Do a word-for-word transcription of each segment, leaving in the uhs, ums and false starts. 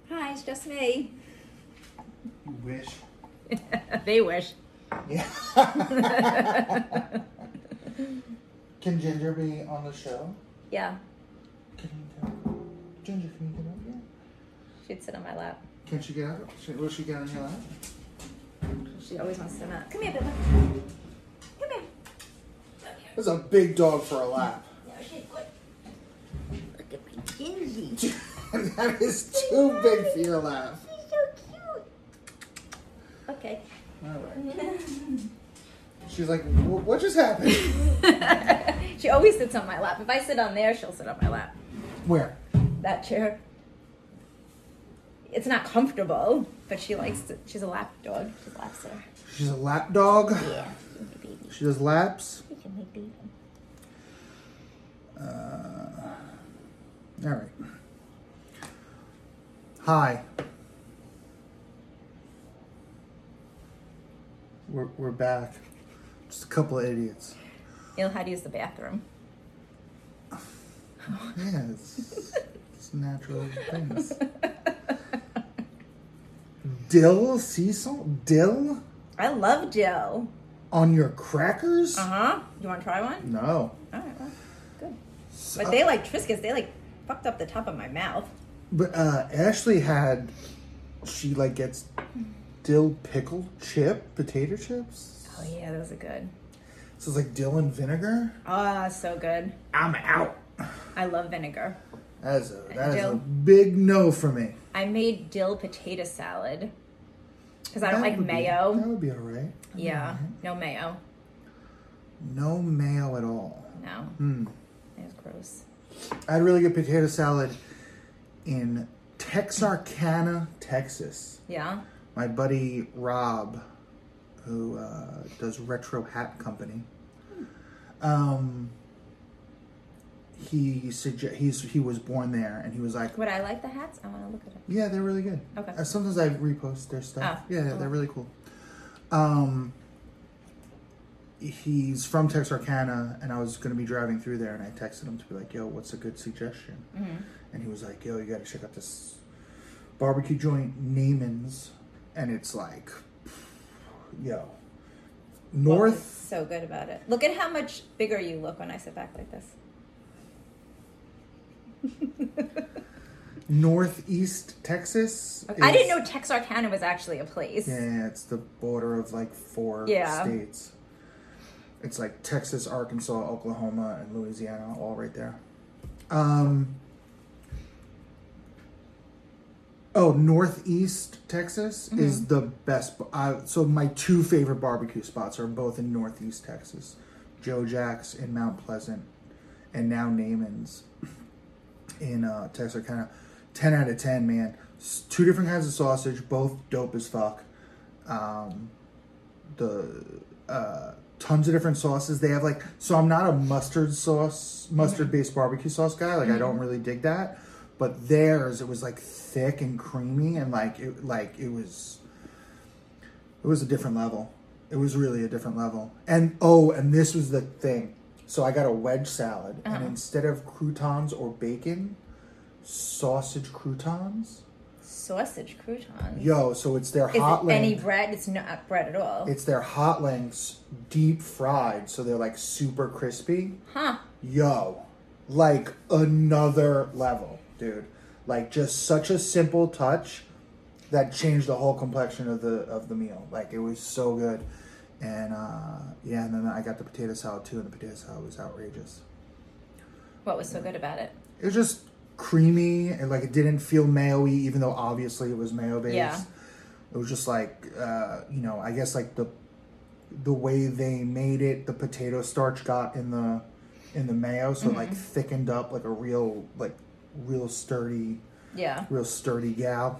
Hi, it's just me. You wish. They wish. Yeah. Can Ginger be on the show? Yeah. Can you get, Ginger, can you get up here? She'd sit on my lap. Can she get up? Should, will she get on your lap? She always wants to sit on. Come here, Bella. Come here. That's a big dog for a lap. Yeah, she's good. Look at my Gingy. That is too big for your lap. She's so cute. Okay. All right. She's like, what just happened? She always sits on my lap. If I sit on there, she'll sit on my lap. Where? That chair. It's not comfortable, but she likes to. She's a lap dog. She's a lap sitter. She's a lap dog? Yeah. Baby. She does laps? She can make baby. Uh, all right. Hi. We're, we're back. Just a couple of idiots. You know how to use the bathroom. Yeah, it's, it's natural things. Dill sea salt? Dill? I love Jill. On your crackers? Uh huh. You want to try one? No. All right. Well, good. So- But they like Triscuits. They like fucked up the top of my mouth. But uh, Ashley had, she like gets dill pickled chip, potato chips. Oh yeah, those are good. So it's like dill and vinegar. Ah, so good. I'm out. I love vinegar. That is a, that is a Dill. big no for me. I made dill potato salad because I don't That like would be- mayo. that would be all right. That'd be Yeah, all right. no mayo. No mayo at all. No, Hmm. it was gross. I had really good potato salad in Texarkana, Texas. Yeah. My buddy Rob, who uh, does Retro Hat Company, um, he suggest he's he was born there, and he was like, Would I like the hats? I want to look at them. "Yeah, they're really good." Okay. Uh, sometimes I repost their stuff. Oh, yeah, cool. they're really cool. Um, he's from Texarkana, and I was going to be driving through there, and I texted him to be like, "Yo, what's a good suggestion?" Mm-hmm. And he was like, "Yo, you got to check out this barbecue joint, Neiman's," and it's like, yo, North. So good about it. Look at how much bigger you look when I sit back like this. Northeast Texas. I is- didn't know Texarkana was actually a place. Yeah, it's the border of like four Yeah. states. It's like Texas, Arkansas, Oklahoma, and Louisiana, all right there. Um. Oh, Northeast Texas Mm-hmm. is the best. Uh, so my two favorite barbecue spots are both in Northeast Texas. Joe Jack's in Mount Pleasant, and now Neiman's in uh, Texarkana. ten out of ten, man. S- Two different kinds of sausage, both dope as fuck. Um, the uh, tons of different sauces. They have like, so I'm not a mustard sauce, mustard based barbecue sauce guy. Like I don't really dig that. But theirs, it was like thick and creamy, and like it, like it was, it was a different level. It was really a different level. And oh, and this was the thing. So I got a wedge salad, Uh-huh. and instead of croutons or bacon, sausage croutons. Sausage croutons. Yo, so it's their Is hot it link. any bread? It's not bread at all. It's their hot links deep fried, so they're like super crispy. Huh. Yo, like another level, dude. Like just such a simple touch that changed the whole complexion of the of the meal. Like it was so good. And uh, yeah, and then I got the potato salad too, and the potato salad was outrageous. What was so good about it? It was just creamy, and like it didn't feel mayo-y, even though obviously it was mayo based. Yeah. It was just like uh, you know, I guess like the the way they made it, the potato starch got in the in the mayo, so it like thickened up like a real like real sturdy Yeah. real sturdy gal.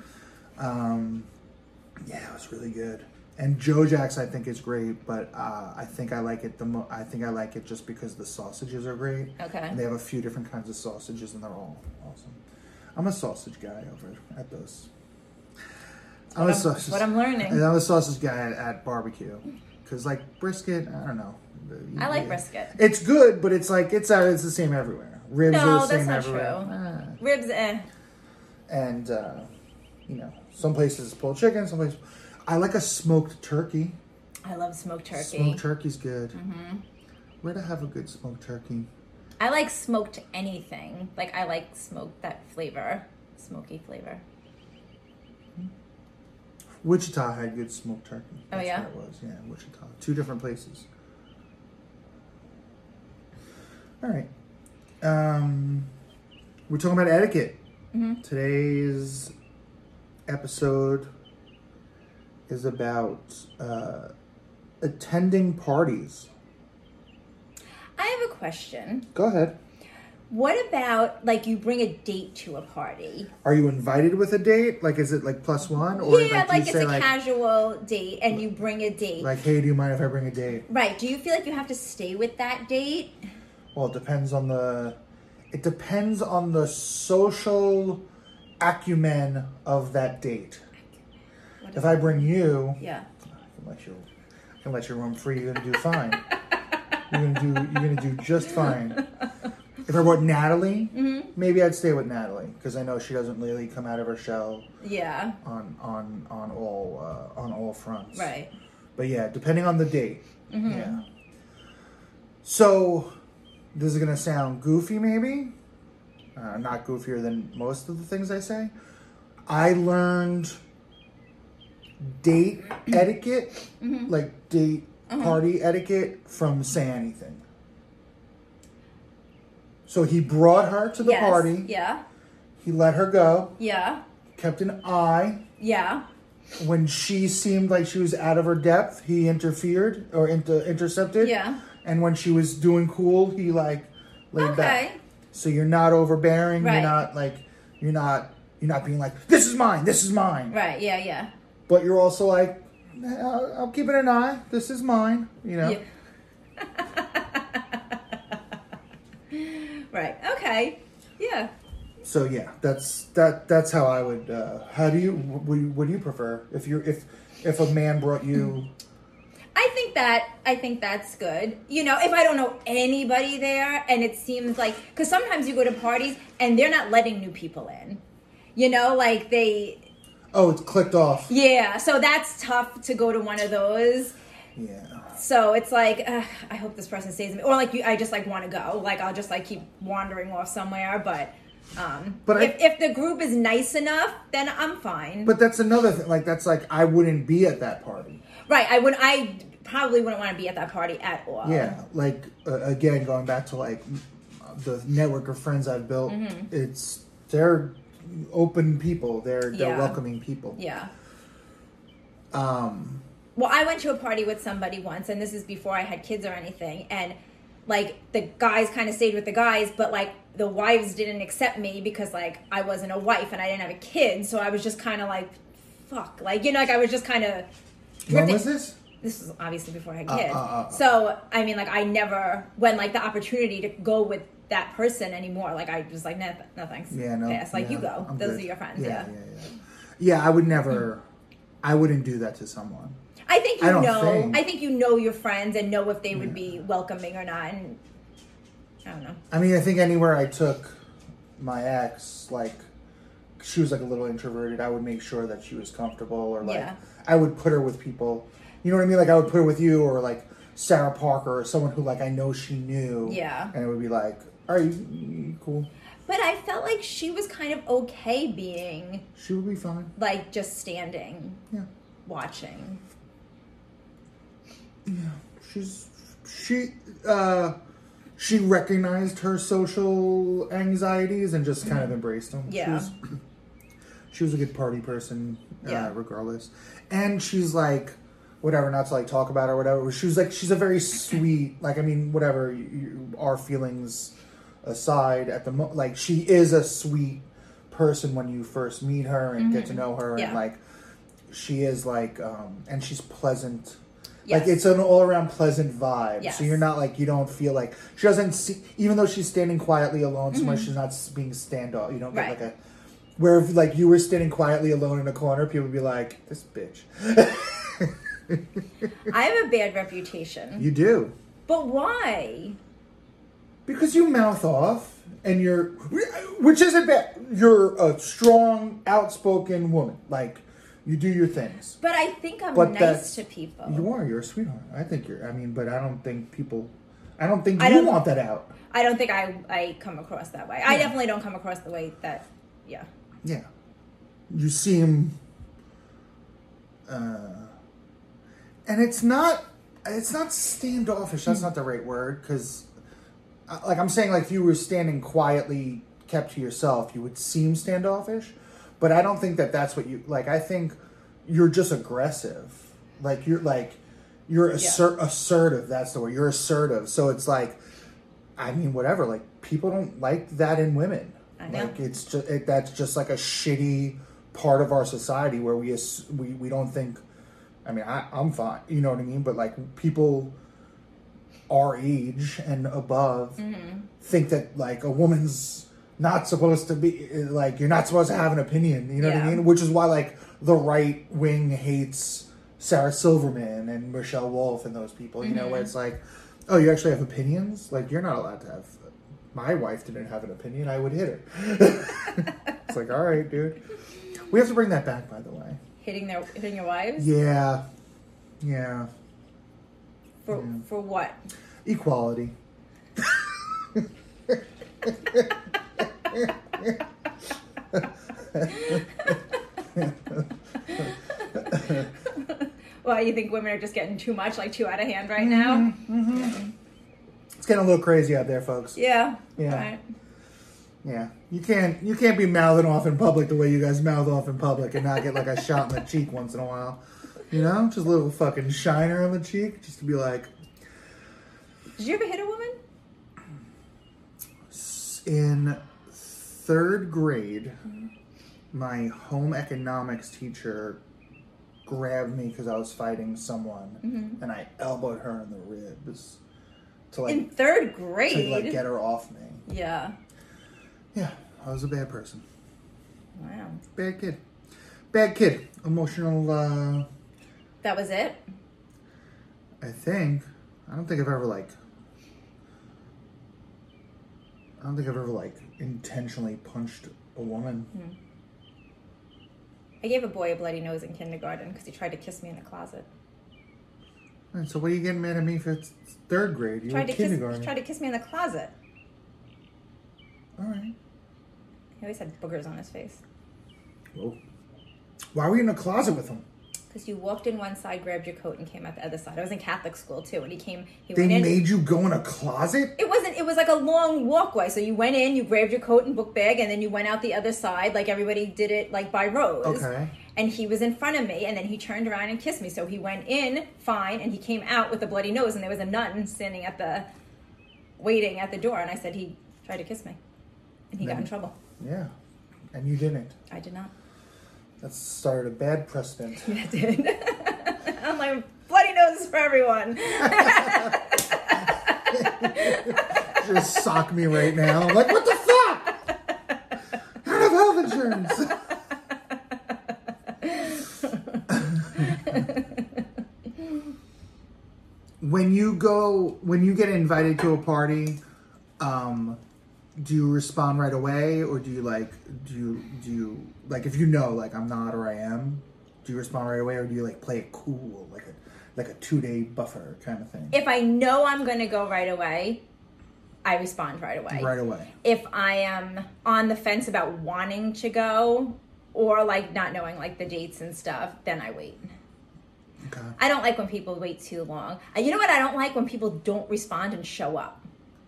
Um, yeah, it was really good. And Joe Jack's I think is great, but uh, I think I like it the mo- I think I like it just because the sausages are great. Okay. And they have a few different kinds of sausages, and they're all awesome. I'm a sausage guy over at those. I'm What a I'm, sausage. what I'm learning. And I'm a sausage guy at, at barbecue, because like brisket, I don't know. I like brisket. It's good, but it's like it's uh, it's the same everywhere. Ribs No, are the that's same not everywhere. true. Ah. Ribs, eh. and uh, you know, some places pulled chicken, some places. I like a smoked turkey. I love smoked turkey. Smoked turkey's good. Mm-hmm. Where to have a good smoked turkey? I like smoked anything. Like, I like smoked, that flavor. Smoky flavor. Wichita had good smoked turkey. Oh, That's yeah? where it was. Yeah, Wichita. Two different places. All right. Um, we're talking about etiquette. Mm-hmm. Today's episode is about uh, attending parties. I have a question. Go ahead. What about, like, you bring a date to a party? Are you invited with a date? Like, is it like plus one? Or Yeah, like, like you it's say, a like, casual date and you bring a date. like, hey, do you mind if I bring a date? Right. Do you feel like you have to stay with that date? Well, it depends on the. It depends on the social acumen of that date. What If is I that? bring you, Yeah. I can let you. I can let you roam free. You're gonna do fine. You're gonna do. You're gonna do just fine. If I brought Natalie, Mm-hmm. maybe I'd stay with Natalie because I know she doesn't really come out of her shell Yeah. on on on all uh, on all fronts. Right. But yeah, depending on the date. Mm-hmm. Yeah. So, this is gonna sound goofy, maybe. Uh, not goofier than most of the things I say. I learned date etiquette, Mm-hmm. like date Uh-huh. party etiquette, from Say Anything. So he brought her to the Yes. party. Yeah. He let her go. Yeah. Kept an eye. Yeah. When she seemed like she was out of her depth, he interfered or inter- intercepted. Yeah. And when she was doing cool, he like laid Okay. back. So you're not overbearing. Right. You're not like you're not you're not being like, this is mine. This is mine. Right. Yeah. Yeah. But you're also like, I'll, I'll keep it an eye. This is mine. You know. Yeah. Right. Okay. Yeah. So yeah, that's that. That's how I would. Uh, how do you? What do you, what do you prefer? If you if if a man brought you. I think that I think that's good. You know, if I don't know anybody there, and it seems like, because sometimes you go to parties and they're not letting new people in. You know, like they. Oh, it's clicked off. Yeah, so that's tough to go to one of those. Yeah. So it's like, uh, I hope this person stays with me, or like you, I just like want to go. Like I'll just like keep wandering off somewhere, but. Um, But if, I- if the group is nice enough, then I'm fine. But that's another thing. Like that's like I wouldn't be at that party. Right, I would. I probably wouldn't want to be at that party at all. Yeah, like uh, again, going back to like the network of friends I've built, Mm-hmm. it's they're open people. They're they're Yeah. welcoming people. Yeah. Um. Well, I went to a party with somebody once, and this is before I had kids or anything, and like the guys kind of stayed with the guys, but like the wives didn't accept me because like I wasn't a wife and I didn't have a kid, so I was just kind of like, fuck, like you know, like I was just kind of. When was this? This was obviously before I had Uh, kids. uh, uh, uh. So, I mean, like, I never, when, like, the opportunity to go with that person anymore, like, I was like, no, no thanks. Yeah, no. Pass. Like, yeah, you go. I'm Those good. are your friends, Yeah, yeah. yeah, yeah. Yeah, I would never. I wouldn't do that to someone. I think you I don't know, think. I think you know your friends and know if they would be welcoming or not, and I don't know. I mean, I think anywhere I took my ex, like she was like a little introverted, I would make sure that she was comfortable, or like Yeah. I would put her with people. You know what I mean? Like I would put her with you, or like Sarah Parker, or someone who like I know she knew. Yeah. And it would be like, all right, you, you cool. But I felt like she was kind of okay being, She would be fine. like, just standing, Yeah. watching. Yeah. She's she uh she recognized her social anxieties and just kind of embraced them. Yeah. She was, she was a good party person, uh, Yeah. regardless. And she's like, whatever, not to like talk about her or whatever. She was like, she's a very sweet, like, I mean, whatever, you, you, our feelings aside at the mo- like, she is a sweet person when you first meet her and get to know her. Yeah. And like, she is like, um, and she's pleasant. Yes. Like, it's an all-around pleasant vibe. Yes. So you're not like, you don't feel like, she doesn't see, even though she's standing quietly alone somewhere, she's not s- being standoff. You don't get Right. like a, where if like you were standing quietly alone in a corner, people would be like, this bitch. I have a bad reputation. You do. But why? Because you mouth off and you're, which isn't bad. you're a strong, outspoken woman. Like, you do your things. But I think I'm But nice that's- to people. You are. You're a sweetheart. I think you're. I mean, but I don't think people. I don't think I you don't- want that out. I don't think I, I come across that way. I definitely don't come across the way that, yeah. Yeah. You seem. Uh, and it's not. It's not standoffish. That's not the right word. Because, like I'm saying, like if you were standing quietly, kept to yourself, you would seem standoffish. But I don't think that that's what you like. I think you're just aggressive. Like you're like you're assert, yeah. assertive. That's the word. You're assertive. So it's like, I mean, whatever. Like people don't like that in women. I know. Like it's just it, that's just like a shitty part of our society where we we we don't think. I mean, I, I'm fine. You know what I mean. But like people our age and above mm-hmm. think that like a woman's not supposed to be like you're not supposed to have an opinion, you know yeah. what I mean? Which is why like the right wing hates Sarah Silverman and Michelle Wolf and those people, you mm-hmm. know, where it's like, oh, you actually have opinions? Like you're not allowed to have. My wife didn't have an opinion. I would hit her. It's like, all right, dude. We have to bring that back, by the way. Hitting their hitting your wives? Yeah, yeah. For yeah. for what? Equality. Well, you think women are just getting too much, like too out of hand right now? Mm-hmm. Yeah. It's getting a little crazy out there, folks. Yeah. Yeah. Right. Yeah. You can't you can't be mouthing off in public the way you guys mouth off in public and not get like a shot in the cheek once in a while. You know? Just a little fucking shiner on the cheek, just to be like. Did you ever hit a woman? In third grade, mm-hmm. my home economics teacher grabbed me because I was fighting someone, mm-hmm. and I elbowed her in the ribs to like in third grade to like get her off me. Yeah, yeah, I was a bad person. Wow, bad kid, bad kid, emotional. uh That was it. I think. I don't think I've ever like. I don't think I've ever like intentionally punched a woman. Hmm. I gave a boy a bloody nose in kindergarten because he tried to kiss me in a closet. And so what are you getting mad at me for? It's third grade. You were in kindergarten. Kiss, he tried to kiss me in the closet. All right. He always had boogers on his face. Whoa. Why were you in a closet with him? Because you walked in one side, grabbed your coat, and came out the other side. I was in Catholic school too, and he came. He they went in. made you go in a closet? It wasn't. It was like a long walkway. So you went in, you grabbed your coat and book bag, and then you went out the other side, like everybody did it, like by rows. Okay. And he was in front of me, and then he turned around and kissed me. So he went in fine, and he came out with a bloody nose, and there was a nun standing at the, waiting at the door, and I said he tried to kiss me, and he then, got in trouble. Yeah, and you didn't. I did not. That started a bad precedent. Yeah, it did. I'm like, bloody noses for everyone. Just sock me right now. I'm like, what the fuck? I don't have health insurance. When you go, when you get invited to a party, um, do you respond right away, or do you like, do you, do you, like, if you know, like, I'm not or I am, do you respond right away, or do you, like, play it cool, like a, like a two-day buffer kind of thing? If I know I'm going to go right away, I respond right away. Right away. If I am on the fence about wanting to go, or, like, not knowing, like, the dates and stuff, then I wait. Okay. I don't like when people wait too long. And you know what I don't like? When people don't respond and show up.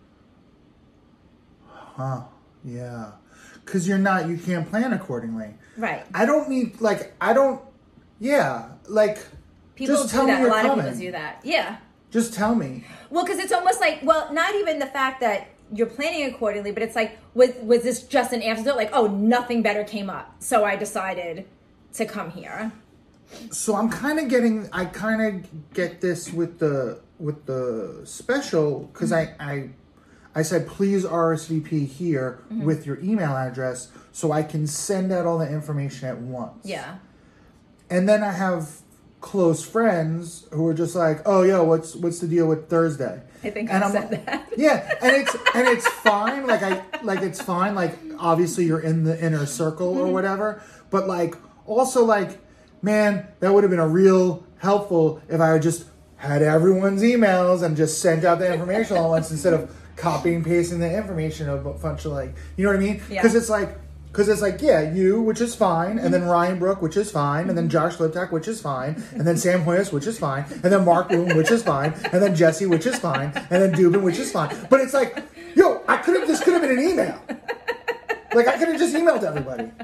Huh. Yeah. Because you're not, you can't plan accordingly. Right. I don't need, like, I don't, yeah, like, people just do tell that. me A lot coming. of people do that. Yeah. Just tell me. Well, because it's almost like, well, not even the fact that you're planning accordingly, but it's like, was, was this just an afterthought? Like, oh, nothing better came up, so I decided to come here. So I'm kind of getting, I kind of get this with the with the special, because mm-hmm. I, I I said, please R S V P here mm-hmm. with your email address so I can send out all the information at once. Yeah. And then I have close friends who are just like, oh, yo, what's what's the deal with Thursday? I think and I I'm said like, that. Yeah, and it's and it's fine. Like I like it's fine. Like obviously you're in the inner circle or whatever, but like also like, man, that would have been a real helpful if I had just had everyone's emails and just sent out the information all at once instead of copying and pasting the information of a bunch of like, you know what I mean? Because Yeah. it's like, because it's like, yeah, you, which is fine, and then Ryan Brook, which is fine, and then Josh Liptak, which is fine, and then Sam Hoyas, which is fine, and then Mark Boone, which is fine, and then Jesse, which is fine, and then Dubin, which is fine. But it's like, yo, I could have, this could have been an email. Like, I could have just emailed everybody.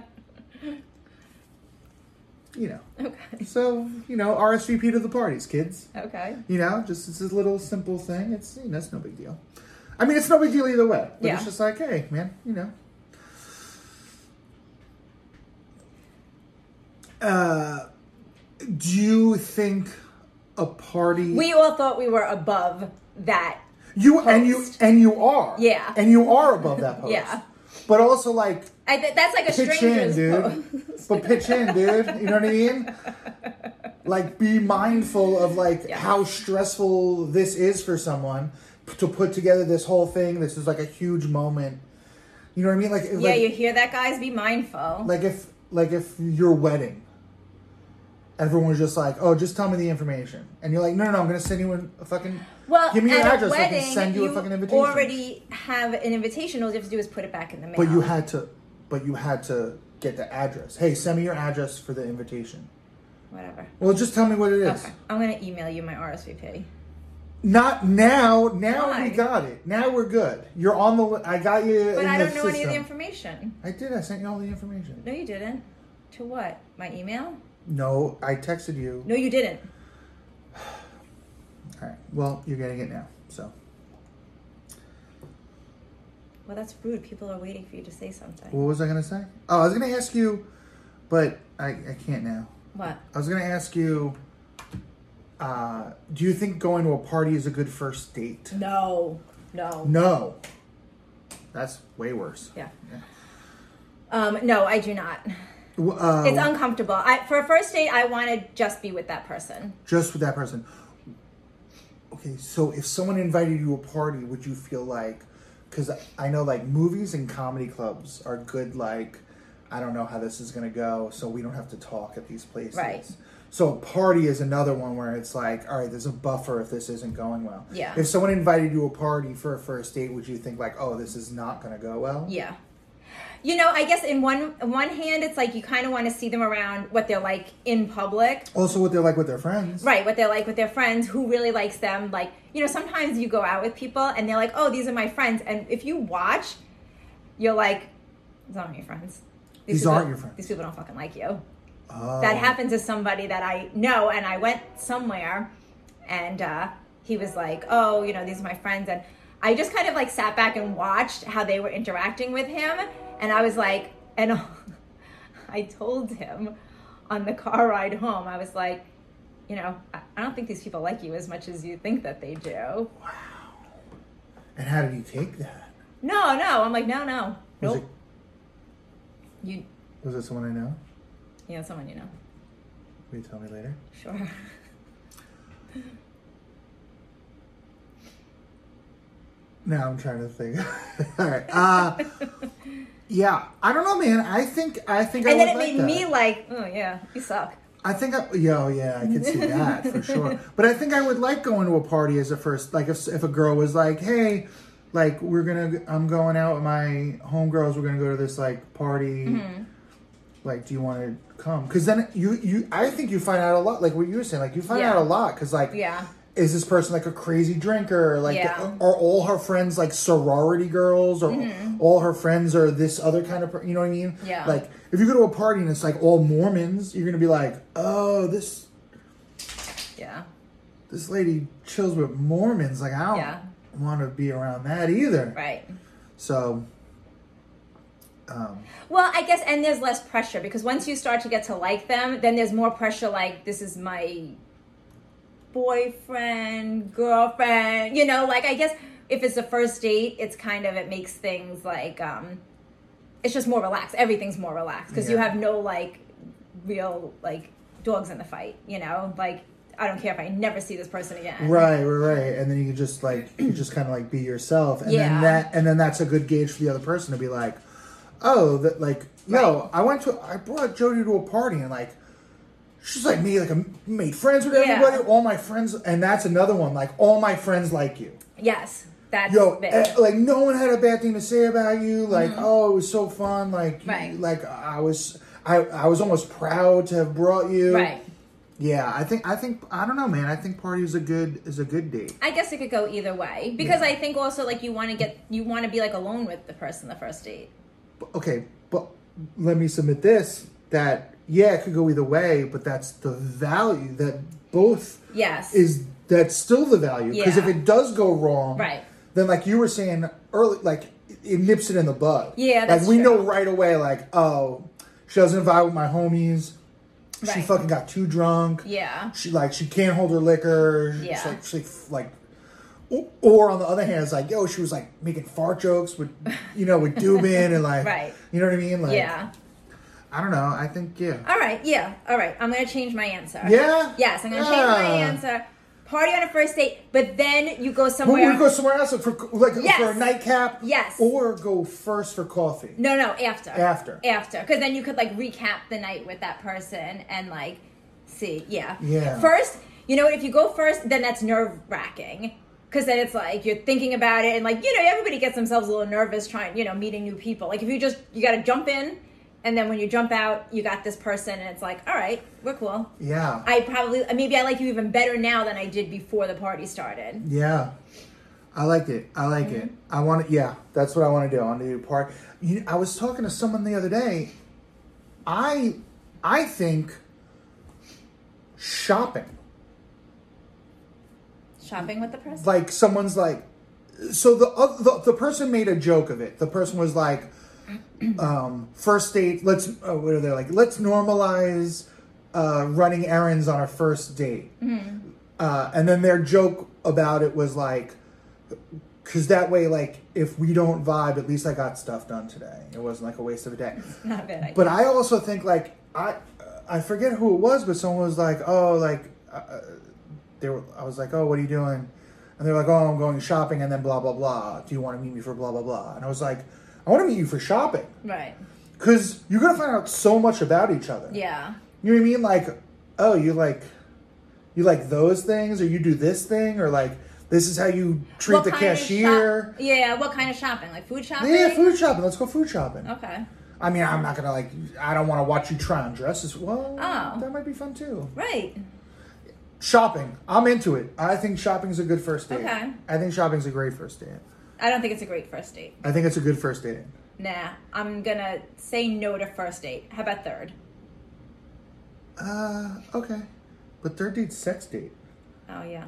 You know. Okay. So, you know, R S V P to the parties, kids. Okay. You know, just it's a little simple thing. It's, you know, it's no big deal. I mean, it's no big deal either way. But Yeah. it's just like, hey, man, you know. Uh, do you think a party... We all thought we were above that. You and you post. and you are. Yeah. And you are above that post. Yeah. But also like I th- that's like a pitch in, stranger's dude. post. But pitch in, dude. You know what I mean? Like be mindful of like Yeah. how stressful this is for someone to put together this whole thing. This is like a huge moment. You know what I mean? Like if, Yeah, like, you hear that, guys? Be mindful. like if like if your wedding, everyone's just like, oh, just tell me the information, and you're like, no, no, no, I'm gonna send you a fucking. Well, Give me your at address a so I can wedding, send you a fucking invitation. already have an invitation. All you have to do is put it back in the mail. But you had to, but you had to get the address. Hey, send me your address for the invitation. Whatever. Well, just tell me what it is. Okay. I'm going to email you my R S V P. Not now. Now Why? we got it. Now we're good. You're on the. li- I got you. But in I the don't know any of the system. information. I did. I sent you all the information. No, you didn't. To what? My email? No, I texted you. No, you didn't. All right. Well, you're getting it now. So. Well, that's rude. People are waiting for you to say something. What was I gonna say? Oh, I was gonna ask you, but I, I can't now. What? I was gonna ask you. Uh, do you think going to a party is a good first date? No. No. No. That's way worse. Yeah. Yeah. Um, no, I do not. Uh, It's uncomfortable. I, for a first date, I want to just be with that person. just with that person. Okay, so if someone invited you to a party, would you feel like, because I know like movies and comedy clubs are good, like, I don't know how this is going to go, so we don't have to talk at these places. Right. So a party is another one where it's like, all right, there's a buffer if this isn't going well. Yeah. If someone invited you to a party for a first date, would you think like, oh, this is not going to go well? Yeah. You know, I guess in one one hand, it's like you kind of want to see them around what they're like in public. Also what they're like with their friends. Right, what they're like with their friends, who really likes them. Like, you know, sometimes you go out with people and they're like, oh, these are my friends. And if you watch, you're like, these aren't your friends. These people, aren't your friends. These people don't fucking like you. Oh. That happened to somebody that I know, and I went somewhere and uh, he was like, oh, you know, these are my friends. And I just kind of like sat back and watched how they were interacting with him. And I was like, and I told him on the car ride home, I was like, you know, I I don't think these people like you as much as you think that they do. Wow. And how did he take that? No, no. I'm like, no, no. Was Nope. You, it, was it someone I know? you know, someone you know. Will you tell me later? Sure. Now I'm trying to think. All right. Uh, yeah, I don't know, man. I think I think I And would then it like made that. me like, oh, yeah, you suck. I think I, yeah, oh, yeah, I can see that for sure. But I think I would like going to a party as a first, like if if a girl was like, hey, like we're gonna, I'm going out with my homegirls, we're gonna go to this like party. Mm-hmm. Like, do you want to come? Because then you you, I think you find out a lot. Like what you were saying, like you find Yeah. out a lot because like. Yeah. Is this person like a crazy drinker? Like, Yeah. are all her friends like sorority girls, or Mm-hmm. all her friends are this other kind of? Per- you know what I mean? Yeah. Like, if you go to a party and it's like all Mormons, you're gonna be like, oh, this Yeah. this lady chills with Mormons. Like, I don't Yeah. want to be around that either. Right. So, um, Well, I guess, and there's less pressure because once you start to get to like them, then there's more pressure. Like, this is my boyfriend, girlfriend, you know, like I guess if it's a first date, it's kind of, it makes things like, um, it's just more relaxed. Everything's more relaxed because you Yeah. have no like real like dogs in the fight, you know, like I don't care if I never see this person again. right, right, right, and then you can just like you just kind of like be yourself, and Yeah. then that, and then that's a good gauge for the other person to be like, oh, that like, yo, I went to, I brought Jody to a party and like, she's like me, like I made friends with Yeah. everybody, all my friends, and that's another one. Like all my friends like you. Yes, that's Yo, big. eh, like no one had a bad thing to say about you. Like, Mm-hmm. oh, it was so fun. Like, you- Right. like I was, I, I was almost proud to have brought you. Right. Yeah, I think, I think, I don't know, man. I think party is a good, is a good date. I guess it could go either way because Yeah. I think also like you want to get you want to be like alone with the person the first date. Okay, but let me submit this: that yeah, it could go either way, but that's the value that both Yes. is. That's still the value because if Yeah. it does go wrong, Right. then like you were saying early, like it nips it in the bud. Yeah, that's like we true. know right away, like oh, she doesn't vibe with my homies. She Right. fucking got too drunk. Yeah. She like she can't hold her liquor. Yeah. She's like, she's like, or- or on the other hand, it's like yo, she was like making fart jokes with, you know, with Dubin and like, Right. you know what I mean? Like, Yeah. I don't know. I think yeah. All right. Yeah. All right. I'm gonna change my answer. Yeah? Yes, I'm gonna change my Yeah. answer. Party on a first date, but then you go But somewhere. we go somewhere else for like Yes. for a nightcap. Yes. Or go first for coffee. No, no, after. After. After. Because then you could like recap the night with that person and like see. Yeah. Yeah. First, you know what? If you go first, then that's nerve wracking. Because then it's like you're thinking about it and like, you know, everybody gets themselves a little nervous trying, you know, meeting new people. Like if you just, you got to jump in and then when you jump out, you got this person and it's like, all right, we're cool. Yeah. I probably, maybe I like you even better now than I did before the party started. Yeah. I like it. I like it. I want to, yeah, that's what I want to do. I want to do part. You, I was talking to someone the other day. I, I think shopping. Shopping with the person? Like someone's like, so the, uh, the the person made a joke of it. The person was like, um, first date. Let's uh, what are they like? Let's normalize uh, running errands on our first date. Uh, and then their joke about it was like, because that way, like, if we don't vibe, at least I got stuff done today. It wasn't like a waste of a day. Not a bad idea. But I also think like I I forget who it was, but someone was like, oh, like uh, they were. I was like, oh, what are you doing? And they were like, oh, I'm going shopping, and then blah blah blah. Do you want to meet me for blah blah blah? And I was like, I want to meet you for shopping Right. because you're gonna find out so much about each other. Yeah. You know what I mean? Like, oh, you like you like those things, or you do this thing, or like this is how you treat What the kind of cashier. shop- yeah, what kind of shopping? Like food shopping? Yeah, food shopping. Let's go food shopping. Okay. I mean, I'm not gonna like. I don't want to watch you try on dresses. Well, Oh. that might be fun too. Right. Shopping. I'm into it. I think shopping's a good first date. Okay. I think shopping's a great first date. I don't think it's a great first date. I think it's a good first date. Nah, I'm gonna say no to first date. How about third? Uh, okay. But third date's sex date. Oh yeah.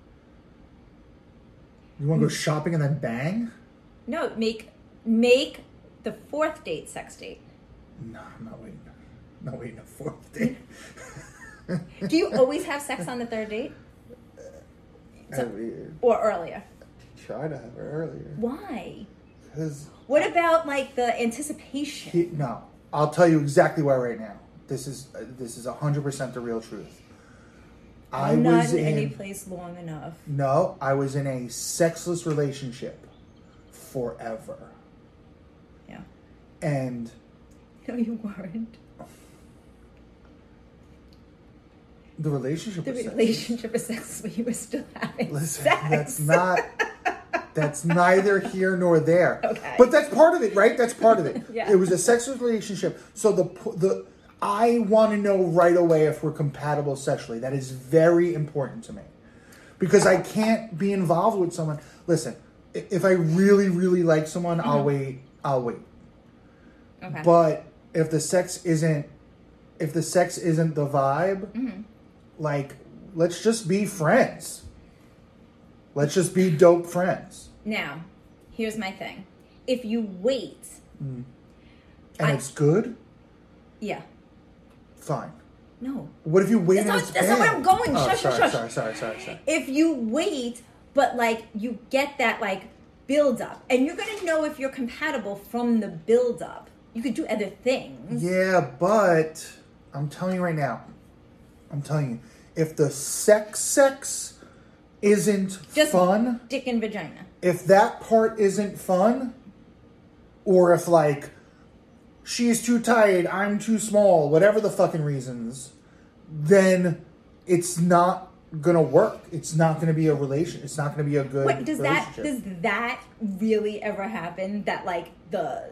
You want to go shopping and then bang? No, make make the fourth date sex date. No, I'm not waiting. I'm not waiting a fourth date. Do you always have sex on the third date I mean, or earlier? try to have it earlier. Why? Because What about like the anticipation? he, no, I'll tell you exactly why right now. This is uh, this is one hundred percent the real truth. I I'm not was in any in place long enough. no, I was in a sexless relationship forever. Yeah. And No, you weren't. the relationship The was sexless. relationship is sexless, but you were still having Listen, sex. that's not. That's neither here nor there. Okay. But that's part of it, right? That's part of it. Yeah. It was a sexless relationship. So the the I want to know right away if we're compatible sexually. That is very important to me. Because I can't be involved with someone. Listen, i- if I really really like someone, I'll wait. I'll wait. Okay. But if the sex isn't if the sex isn't the vibe, like let's just be friends. Let's just be dope friends. Now, here's my thing. If you wait, And I- it's good, yeah. fine. No. What if you wait That's and not- it's that's not where bad? I'm going. Oh, Shush, sorry, shush, sorry, sorry, sorry, sorry. If you wait, but like you get that like build up, and you're gonna know if you're compatible from the build up. You could do other things. Yeah, but I'm telling you right now, I'm telling you, if the sex sex isn't Just fun, dick and vagina. if that part isn't fun, or if like she's too tight, I'm too small, whatever the fucking reasons, then it's not gonna work. It's not gonna be a relation. It's not gonna be a good Wait, does that relationship. does that really ever happen? That like the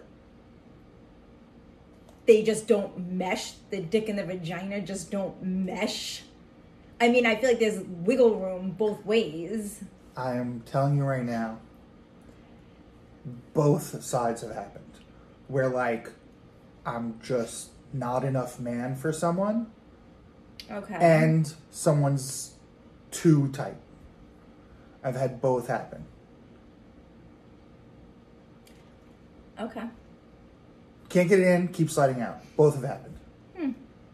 they just don't mesh. The dick and the vagina just don't mesh. I mean, I feel like there's wiggle room both ways. I am telling you right now, both sides have happened. Where like, I'm just not enough man for someone. Okay. And someone's too tight. I've had both happen. Okay. Can't get it in, keep sliding out. Both have happened. Hmm.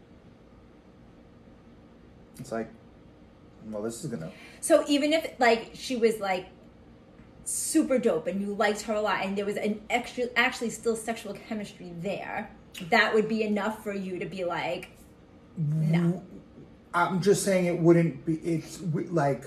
It's like, well, this is gonna... So even if, like, she was, like, super dope and you liked her a lot and there was an extra, actually still sexual chemistry there, that would be enough for you to be like, no. I'm just saying it wouldn't be, it's like,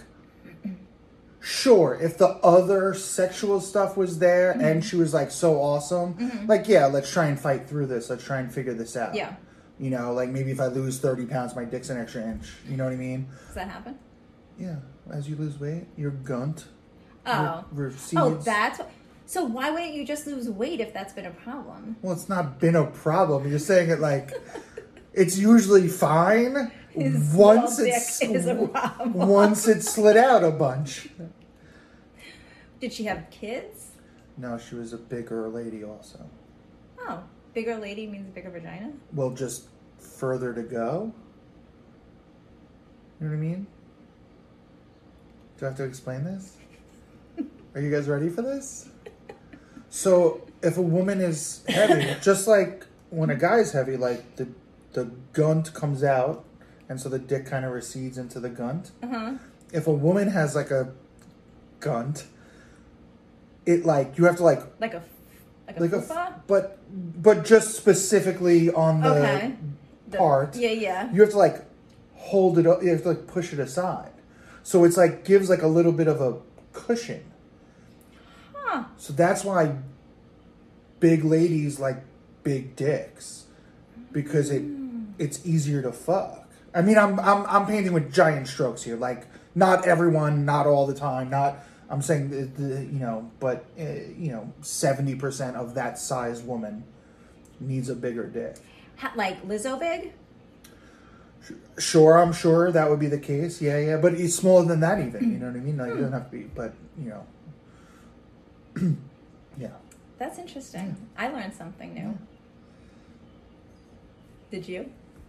sure, if the other sexual stuff was there mm-hmm. and she was like so awesome, mm-hmm. like, yeah, let's try and fight through this. Let's try and figure this out. Yeah. You know, like maybe if I lose thirty pounds, my dick's an extra inch. You know what I mean? Does that happen? Yeah. As you lose weight, your gunt oh. re- recedes. Oh, that's... So why wouldn't you just lose weight if that's been a problem? Well, it's not been a problem. You're saying it like... It's usually fine His once dick it's is a problem. once it slid out a bunch. Did she have kids? No, she was a bigger lady also. Oh, bigger lady means bigger vagina? Well, just further to go. You know what I mean? Do I have to explain this? Are you guys ready for this? So, if a woman is heavy, just like when a guy's heavy, like the the gunt comes out, and so the dick kind of recedes into the gunt. Uh-huh. If a woman has like a gunt, it like you have to like like a like a like fupa? a but but just specifically on the okay. part. The, yeah, yeah. You have to like hold it up. You have to like push it aside, so it's like gives like a little bit of a cushion. Huh. So that's why big ladies like big dicks, because it it's easier to fuck. I mean, I'm I'm I'm painting with giant strokes here. Like, not everyone, not all the time. Not I'm saying the, the you know, but uh, you know, seventy percent of that size woman needs a bigger dick. Ha, like Lizzo big? Sure, I'm sure that would be the case. Yeah, yeah, but it's smaller than that even. You know what I mean? Like, it doesn't have to be, but you know, yeah. That's interesting. Yeah. I learned something new. Yeah. Did you?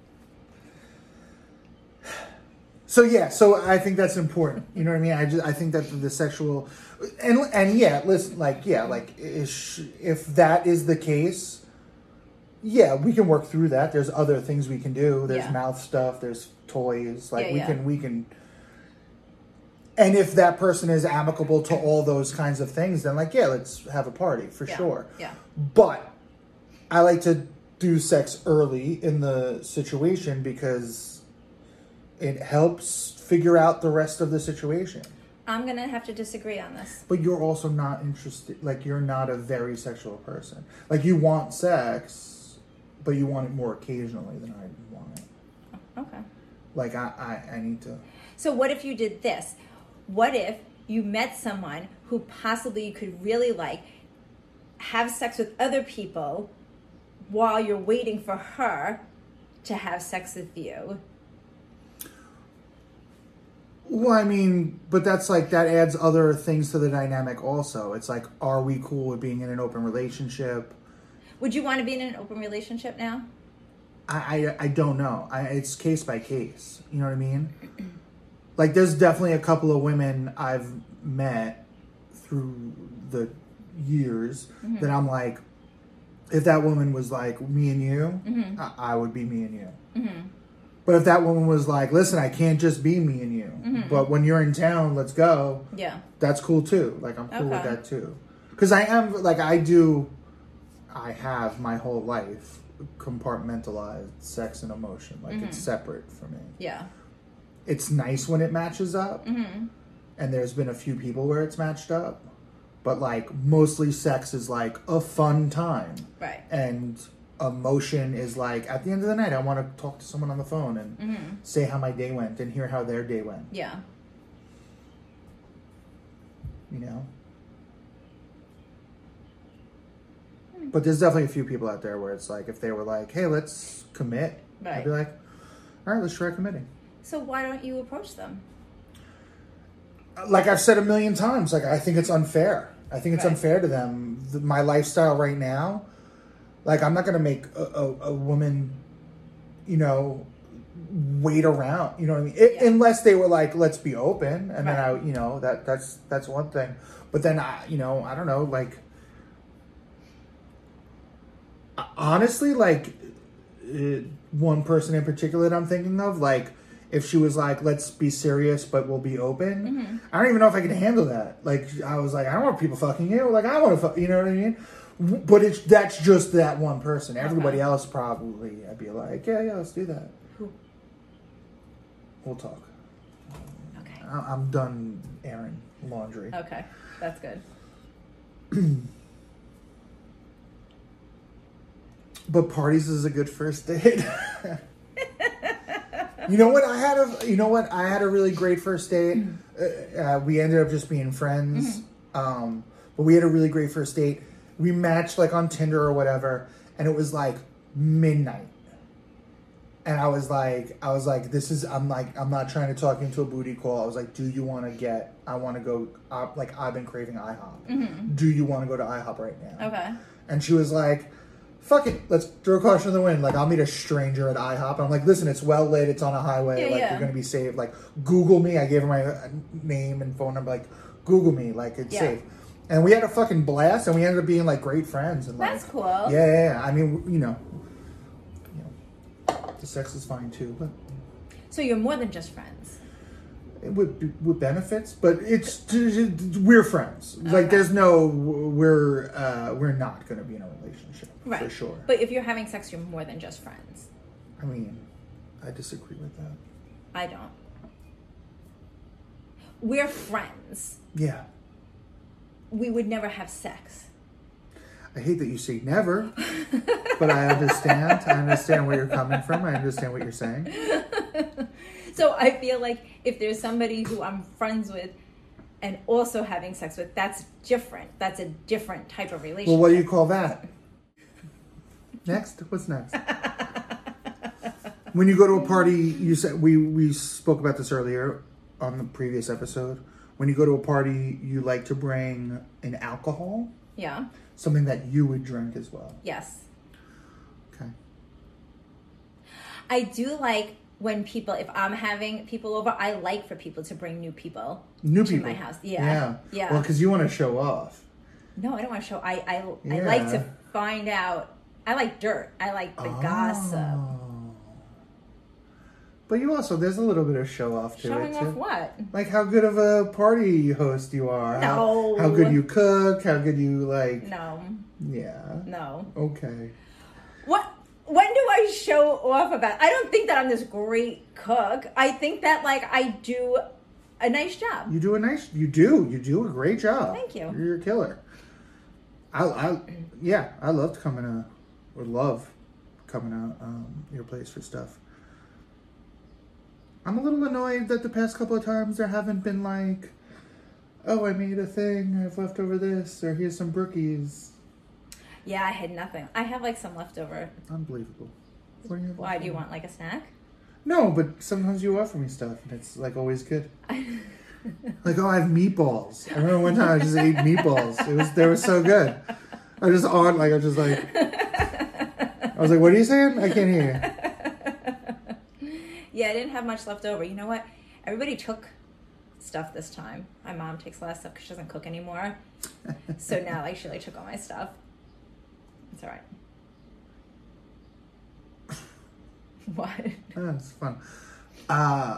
So yeah, so I think that's important. You know what I mean? I just I think that the sexual and and yeah, listen, like yeah, like if, if that is the case, yeah, we can work through that. There's other things we can do. There's yeah. mouth stuff. There's toys. Like yeah, we yeah. can we can. And if that person is amicable to all those kinds of things, then like yeah, let's have a party for yeah. sure. Yeah. But I like to do sex early in the situation because it helps figure out the rest of the situation. I'm going to have to disagree on this. But you're also not interested, like you're not a very sexual person. Like you want sex, but you want it more occasionally than I want it. Okay. Like I, I, I need to. So what if you did this? What if you met someone who possibly you could really like, have sex with other people while you're waiting for her to have sex with you? Well, I mean, but that's like, that adds other things to the dynamic also. It's like, are we cool with being in an open relationship? Would you want to be in an open relationship now? I, I, I don't know. I, it's case by case. You know what I mean? Like, there's definitely a couple of women I've met through the years mm-hmm. that I'm like, if that woman was like me and you, mm-hmm. I, I would be me and you. Mm-hmm. But if that woman was like, listen, I can't just be me and you, mm-hmm. but when you're in town, let's go. Yeah. That's cool too. Like, I'm cool okay. with that too. Because I am, like, I do, I have my whole life compartmentalized sex and emotion. Like, mm-hmm. it's separate for me. Yeah. It's nice when it matches up. Mm-hmm. And there's been a few people where it's matched up. But, like, mostly sex is, like, a fun time. Right. And emotion is like, at the end of the night, I want to talk to someone on the phone and Mm-hmm. say how my day went and hear how their day went. Yeah. You know? But there's definitely a few people out there where it's like, if they were like, hey, let's commit, Right. I'd be like, all right, let's try committing. So why don't you approach them? Like I've said a million times, like I think it's unfair. I think it's Right. unfair to them. The, my lifestyle right now, like I'm not going to make a, a, a woman, you know, wait around. You know what I mean? It, Yeah. Unless they were like, let's be open, and then Right. I, you know, that that's that's one thing. But then I, you know, I don't know, like honestly, like uh, one person in particular that I'm thinking of, like. If she was like, let's be serious, but we'll be open. Mm-hmm. I don't even know if I could handle that. Like, I was like, I don't want people fucking you. Like, I want to fuck, you know what I mean? But it's that's just that one person. Everybody Okay. else probably, I'd be like, yeah, yeah, let's do that. Who? We'll talk. Okay. I- I'm done airing laundry. Okay. That's good. But parties is a good first date. You know what? I had a you know what? I had a really great first date. Uh, uh, we ended up just being friends, Mm-hmm. um, but we had a really great first date. We matched like on Tinder or whatever, and it was like midnight. And I was like, I was like, this is. I'm like, I'm not trying to talk into a booty call. I was like, do you want to get? I want to go. Uh, like, I've been craving IHOP. Mm-hmm. Do you want to go to IHOP right now? Okay. And she was like, fuck it, let's throw caution to the wind. Like, I'll meet a stranger at IHOP. And I'm like, listen, it's well lit, it's on a highway, Yeah, like, yeah. you're going to be safe. Like, Google me. I gave her my uh, name and phone number. Like, Google me. Like, it's Yeah. safe. And we had a fucking blast, and we ended up being, like, great friends. And like, That's cool. Yeah, yeah, yeah. I mean, you know, you know, the sex is fine, too. But So you're more than just friends. with, with benefits, but it's, we're friends. Like, Okay. there's no, we're, uh, we're not going to be in a relationship. Right. For sure. But if you're having sex, you're more than just friends. I mean, I disagree with that. I don't. We're friends. Yeah. We would never have sex. I hate that you say never, but I understand. I understand where you're coming from. I understand what you're saying. So I feel like if there's somebody who I'm friends with and also having sex with, that's different. That's a different type of relationship. Well, what do you call that? Next? What's next? When you go to a party, you said we, we spoke about this earlier on the previous episode. When you go to a party, you like to bring an alcohol, Yeah. something that you would drink as well. Yes. Okay. I do like when people, if I'm having people over, I like for people to bring new people New to people. my house. Yeah. Yeah. Yeah. Well, because you want to show off. No, I don't want to show. I I, I Yeah. like to find out. I like dirt. I like the gossip. Oh. But you also, there's a little bit of show off to Showing it, off too. what? Like how good of a party host you are. No. How, how good you cook. How good you, like... No. Yeah. No. Okay. What? When do I show off about? I don't think that I'm this great cook. I think that like I do a nice job. You do a nice... You do. You do a great job. Thank you. You're a killer. I, I, yeah, I loved coming to... Or love coming to um, your place for stuff. I'm a little annoyed that the past couple of times there haven't been like, oh, I made a thing, I've left over this, or here's some brookies. Yeah, I had nothing. I have like some leftover. Unbelievable. What do you have Why left do you over? want like a snack? No, but sometimes you offer me stuff, and it's like always good. Like, oh, I have meatballs. I remember one time I just ate meatballs. It was they were so good. I was just on like I was just like, I was like, what are you saying? I can't hear you. Yeah, I didn't have much left over. You know what? Everybody took stuff this time. My mom takes a lot of stuff because she doesn't cook anymore. So now, like, she like took all my stuff. It's all right. What? Oh, it's fun. Uh,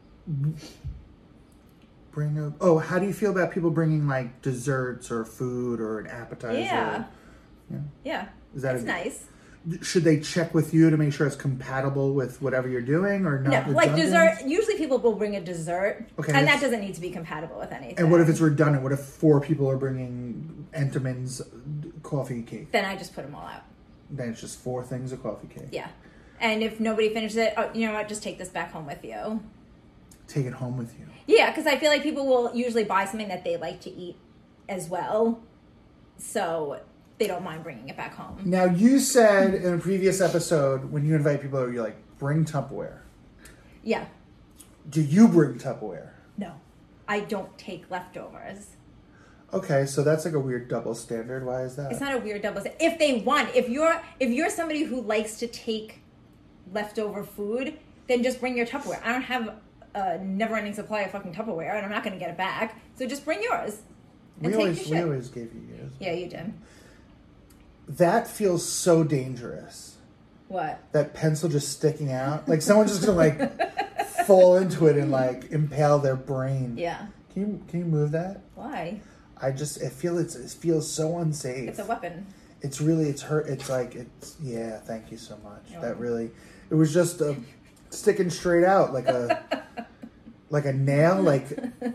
bring up. Oh, how do you feel about people bringing like desserts or food or an appetizer? Yeah. Yeah. Yeah. Is that it's a- nice. Should they check with you to make sure it's compatible with whatever you're doing, or not? No, like redundant? dessert. Usually people will bring a dessert. Okay, And that that's- doesn't need to be compatible with anything. And what if it's redundant? What if four people are bringing Entenmann's coffee cake? Then I just put them all out. Then it's just four things of coffee cake. Yeah. And if nobody finishes it, oh, you know what? Just take this back home with you. Take it home with you. Yeah, because I feel like people will usually buy something that they like to eat as well. So they don't mind bringing it back home. Now, you said in a previous episode, when you invite people over, you're like, bring Tupperware. Yeah. Do you bring Tupperware? No. I don't take leftovers. Okay, so that's like a weird double standard. Why is that? It's not a weird double standard. If they want, if you're if you're somebody who likes to take leftover food, then just bring your Tupperware. I don't have a never-ending supply of fucking Tupperware, and I'm not going to get it back. So just bring yours. And we take always your we shit. always gave you yours. Yeah, you did. That feels so dangerous. What? That pencil just sticking out. Like someone's just gonna like fall into it and like impale their brain. Yeah. Can you can you move that? Why? I just I feel it's it feels so unsafe. It's a weapon. It's really it's hurt. It's like it's yeah. Thank you so much. You're that welcome. really it was just a sticking straight out like a like a nail like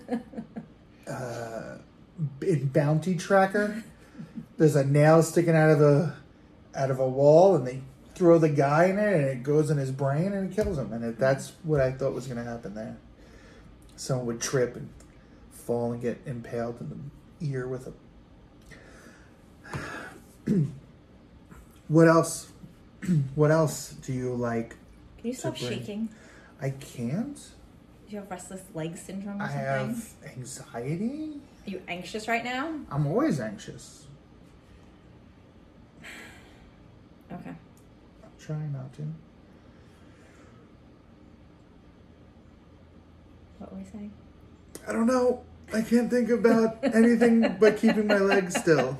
uh, in Bounty Tracker. There's a nail sticking out of the out of a wall, and they throw the guy in it, and it goes in his brain, and it kills him. And it, that's what I thought was going to happen there. Someone would trip and fall and get impaled in the ear with a. What else? What else do you like? Can you stop bring? shaking? I can't. Do you have restless leg syndrome or I something? have anxiety. Are you anxious right now? I'm always anxious. Okay. I'm trying not to. What were we saying? I don't know. I can't think about anything but keeping my legs still.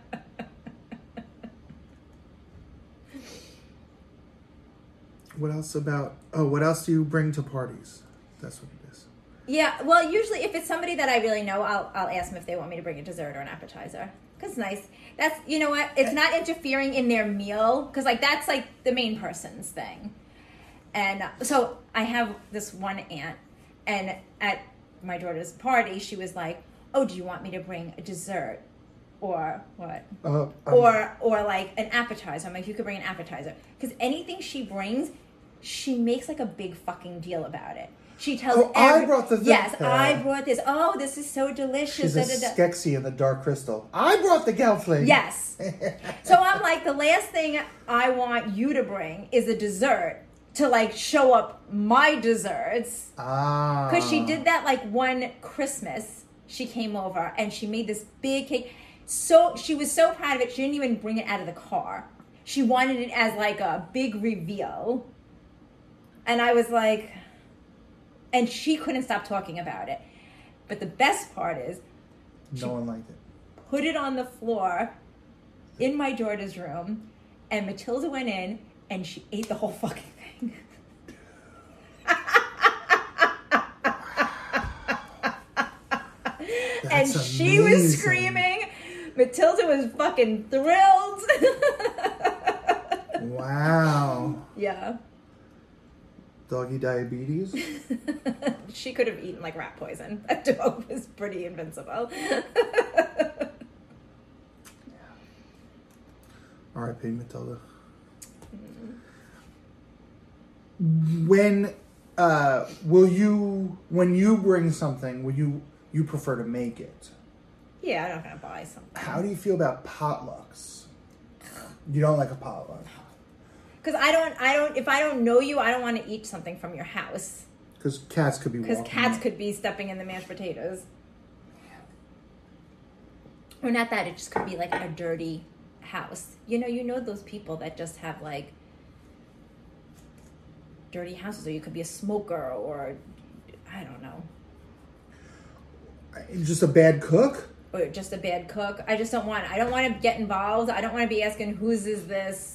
What else about... Oh, what else do you bring to parties? That's what it is. Yeah, well, usually if it's somebody that I really know, I'll I'll ask them if they want me to bring a dessert or an appetizer. Because it's nice. That's, you know what? It's not interfering in their meal. Because, like, that's, like, the main person's thing. And uh, so I have this one aunt. And at my daughter's party, she was like, oh, do you want me to bring a dessert? Or what? Uh, um, or, or like, an appetizer. I'm like, you could bring an appetizer. Because anything she brings, she makes, like, a big fucking deal about it. She tells Oh, every- I brought the thing. Yes, Yeah. I brought this. Oh, this is so delicious. She's Da, a da, da. Skeksis in the Dark Crystal. I brought the Gelfling. Yes. So I'm like, the last thing I want you to bring is a dessert to, like, show up my desserts. Ah. Because she did that, like, one Christmas. She came over and she made this big cake. So she was so proud of it, she didn't even bring it out of the car. She wanted it as, like, a big reveal. And I was like... And she couldn't stop talking about it. But the best part is... No one liked it. Put it on the floor in my daughter's room, and Matilda went in, and she ate the whole fucking thing. And That's she was amazing. screaming. Matilda was fucking thrilled. Wow. Yeah. Doggy diabetes? She could have eaten like rat poison. That dog was pretty invincible. R I P Matilda. When uh, will you when you bring something, will you you prefer to make it? Yeah, I'm not gonna buy something. How do you feel about potlucks? You don't like a potluck Because I don't, I don't. If I don't know you, I don't want to eat something from your house. because cats could be Because walking cats in. could be stepping in the mashed potatoes. Or not that, it just could be like a dirty house. You know, you know those people that just have like dirty houses, or you could be a smoker, or I don't know, Just a bad cook. or just a bad cook. I just don't want. I don't want to get involved. I don't want to be asking whose is this.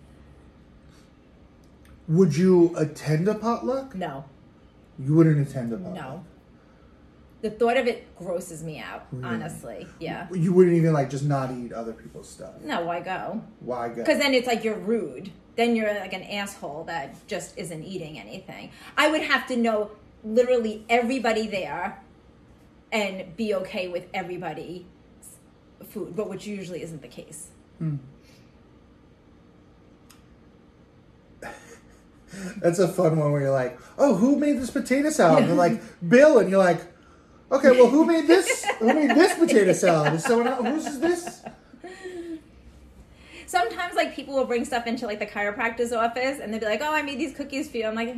Would you attend a potluck? No, You wouldn't attend a potluck. no. The thought of it grosses me out. Really? Honestly, yeah. You wouldn't even like just not eat other people's stuff. No, why go? Why go? Because then it's like you're rude. Then you're like an asshole that just isn't eating anything. I would have to know literally everybody there and be okay with everybody's food, but which usually isn't the case. Hmm. That's a fun one where you're like, oh, who made this potato salad? And they're like, Bill. And you're like, okay, well, who made this? Who made this potato salad? Is someone else? Who's this? Sometimes, like, people will bring stuff into, like, the chiropractor's office, and they'll be like, oh, I made these cookies for you. I'm like,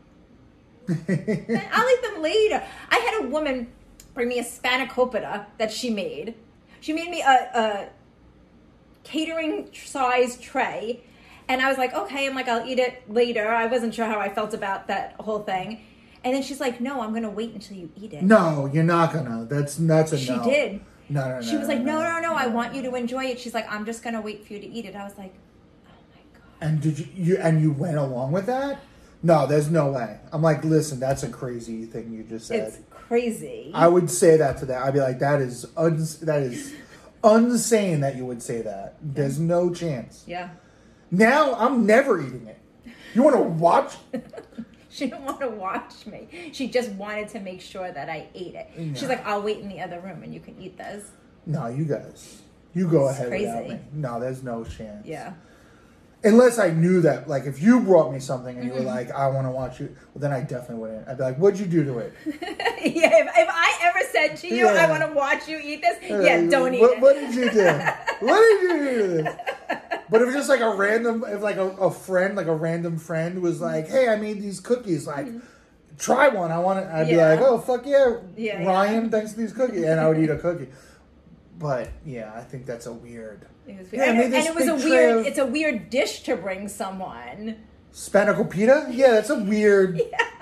I'll eat them later. I had a woman bring me a spanakopita that she made. She made me a, a catering-size tray, and I was like, okay, I'm like, I'll eat it later. I wasn't sure how I felt about that whole thing. And then she's like, no, I'm going to wait until you eat it. No, you're not going to. That's, that's a she no. She did. No, no, no. She was no, like, no, no, no, no, no, I no, want no. you to enjoy it. She's like, I'm just going to wait for you to eat it. I was like, oh my God. And did you, you, and you went along with that? No, there's no way. I'm like, listen, that's a crazy thing you just said. It's crazy. I would say that to that. I'd be like, that is uns- that is insane that you would say that. There's no chance. Yeah. Now I'm never eating it. You want to watch? She didn't want to watch me. She just wanted to make sure that I ate it. No. She's like, I'll wait in the other room and you can eat this. No, you guys. You go It's ahead crazy. without me. No, there's no chance. Yeah. Unless I knew that, like, if you brought me something and you Mm-hmm. were like, I want to watch you, well, then I definitely wouldn't. I'd be like, what'd you do to it? Yeah, if, if I ever said to you, Yeah. I want to watch you eat this, yeah, don't eat what, it. What did you do? What did you do to this? But if it's just like a random, if like a, a friend, like a random friend was like, hey, I made these cookies, like, try one. I want it. I'd Yeah. be like, oh, fuck yeah, Yeah, Ryan, yeah. thanks for these cookies. And I would eat a cookie. But, yeah, I think that's a weird. It was Yeah, I weird. made and, this and it was a big tray weird, of- it's a weird dish to bring someone. Spanakopita? Yeah, that's a weird.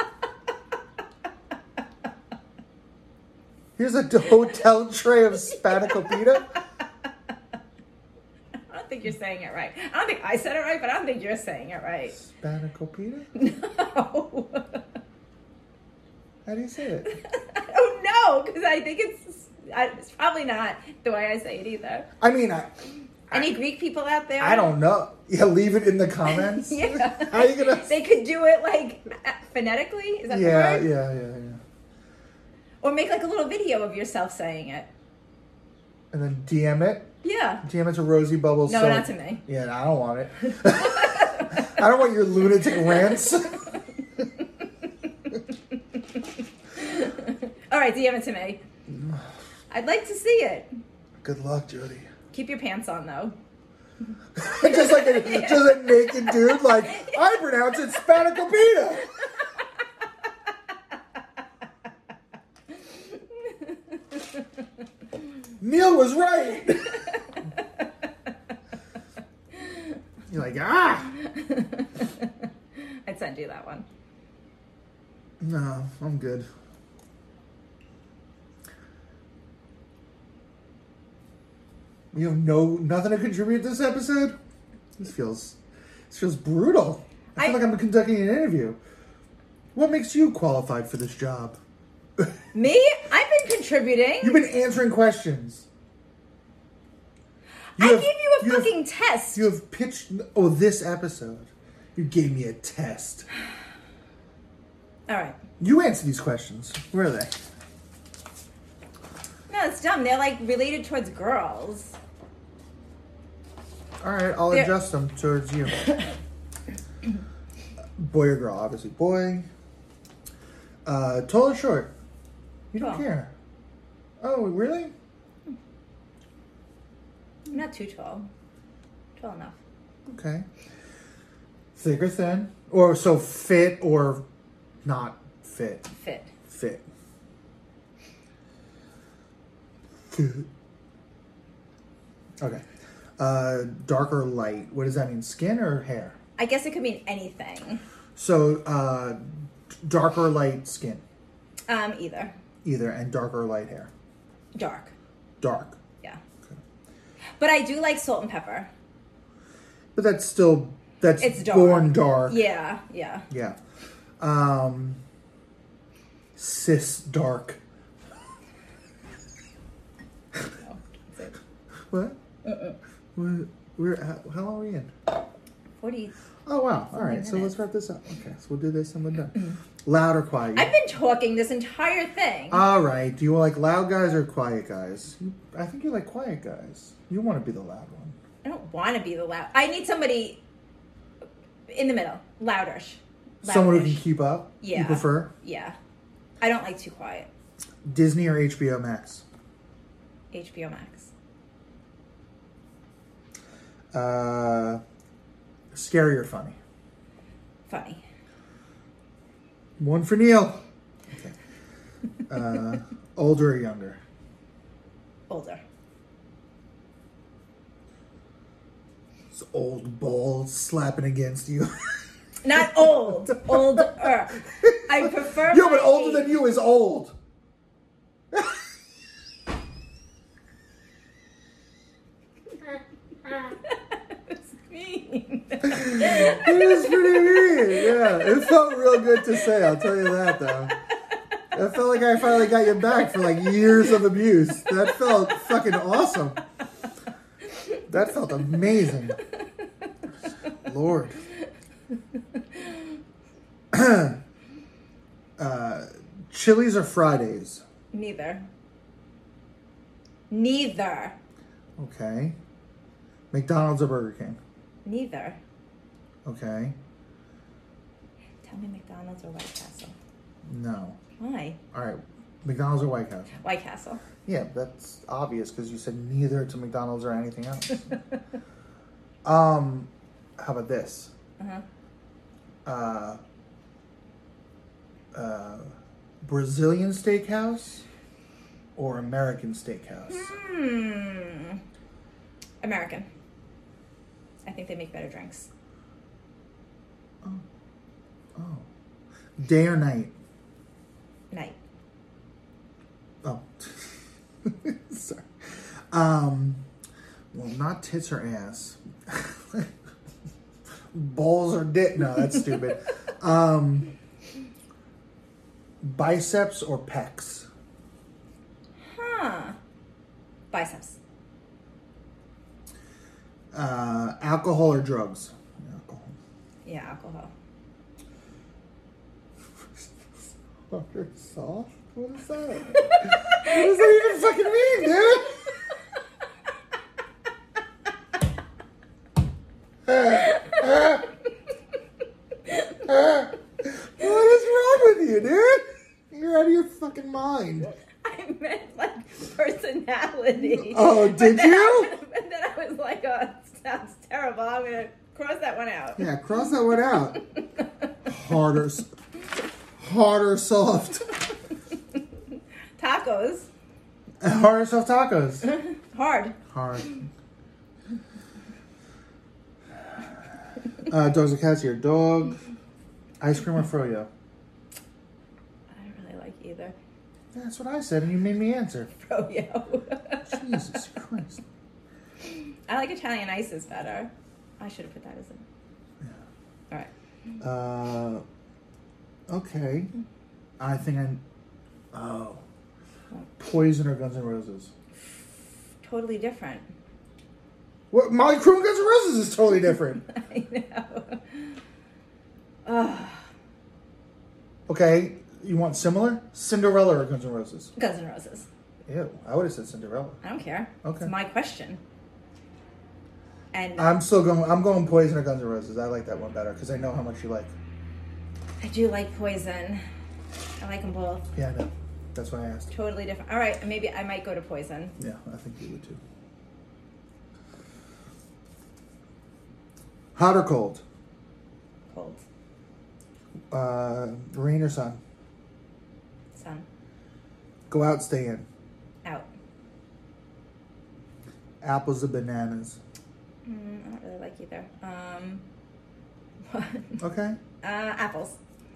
Here's a hotel tray of spanakopita. I don't think you're saying it right. I don't think I said it right, but I don't think you're saying it right. Spanakopita? No. How do you say it? I don't know, because I think it's, I, it's probably not the way I say it either. I mean, I, Any Greek people out there? I don't know. Yeah, leave it in the comments. Yeah. How you gonna? They could do it like phonetically. Is that Yeah, the word? yeah, yeah, yeah. Or make like a little video of yourself saying it. And then D M it. Yeah. D M it to Rosie Bubbles. No, so- not to me. Yeah, I don't want it. I don't want your lunatic rants. All right, D M it to me. I'd like to see it. Good luck, Jody. Keep your pants on though. just like a, just a naked dude, like I pronounce it spanakopita. Neil was right. You're like, ah. I'd send you that one. No, I'm good. You have no nothing to contribute to this episode? This feels this feels brutal. I feel I- like I'm conducting an interview. What makes you qualified for this job? Me? I've been contributing. You've been answering questions. You I have- gave you a you have- fucking test. You have pitched. Oh, this episode. You gave me a test. All right. You answer these questions. Where are they? No, it's dumb. They're like related towards girls. All right, I'll They're- adjust them towards you. Boy or girl? Obviously, boy. Uh, tall or short? You don't Tall. care. Oh, really? I'm not too tall. Tall enough. Okay. Thick or thin? Or so fit or not fit? Fit. Fit. Fit. Okay. Uh, dark or light? What does that mean? Skin or hair? I guess it could mean anything. So, uh, dark or light skin? Um, either. Either, and dark or light hair? Dark. Dark. Yeah. Okay. But I do like salt and pepper. But that's still, that's It's dark. born dark. Yeah, yeah. Yeah. Um, cis dark. No, that's it. What? Uh-uh. We're, we're how, how long are we in? forty. Oh, wow. All right. So let's wrap this up. Okay. So we'll do this and we're done. Loud or quiet? I've been talking this entire thing. All right. Do you like loud guys or quiet guys? You, I think you like quiet guys. You want to be the loud one. I don't want to be the loud. I need somebody in the middle, louderish, Someone who can Lounge. keep up. Yeah. You prefer Yeah. I don't like too quiet. Disney or H B O Max? H B O Max. Uh, scary or funny? Funny. One for Neil. Okay. Uh, older or younger? Older. It's old balls slapping against you. Not old. Older. I prefer. Yeah, but my older age. than you is old. It's mean. It was pretty mean. Yeah, it felt real good to say. I'll tell you that, though. It felt like I finally got you back for like years of abuse. That felt fucking awesome. That felt amazing. Lord. uh, Chili's or Fridays? Neither. Neither. Okay. McDonald's or Burger King? Neither. Okay. Tell me McDonald's or White Castle. No. Why? All right. McDonald's or White Castle? White Castle. Yeah, that's obvious because you said neither to McDonald's or anything else. um, how about this? Uh-huh. Uh, uh, Brazilian steakhouse or American steakhouse? Hmm. American. I think they make better drinks. Oh. Oh. Day or night? Night. Oh. Sorry. Um, well, not tits or ass. Balls or dick. No, that's stupid. Um, biceps or pecs? Huh. Biceps. Uh, alcohol or drugs? Alcohol. Yeah, alcohol. Hard or soft? What is that? What does that even fucking mean, dude? What is wrong with you, dude? You're out of your fucking mind. I meant like personality. Oh, But did then you? I, but then I was like, oh, it sounds terrible. I'm going to cross that one out. Yeah, cross that one out. Hard or, s- hard or soft? Tacos. Hard or soft tacos? Hard. Hard. Uh, dogs or cats? Your dog. Ice cream or froyo? I don't really like either. That's what I said, and you made me answer. Froyo. Jesus Christ. I like Italian ices better. I should have put that as a... Yeah. All right. Uh, okay. I think I. Oh. Poison or Guns N' Roses? Totally different. What? Molly Crew and Guns N' Roses is totally different. I know. Ugh. Okay, you want similar? Cinderella or Guns N' Roses? Guns N' Roses. Ew, I would have said Cinderella. I don't care. Okay. It's my question. And I'm still going. I'm going Poison or Guns N' Roses. I like that one better because I know how much you like. I do like Poison. I like them both. Yeah, I know. That's why I asked. Totally different. All right, maybe I might go to Poison. Yeah, I think you would too. Hot or cold? Cold. Uh, rain or sun? Sun. Go out, stay in. Out. Apples or bananas? Mm, I don't really like either. Um, what? Okay. Uh, apples.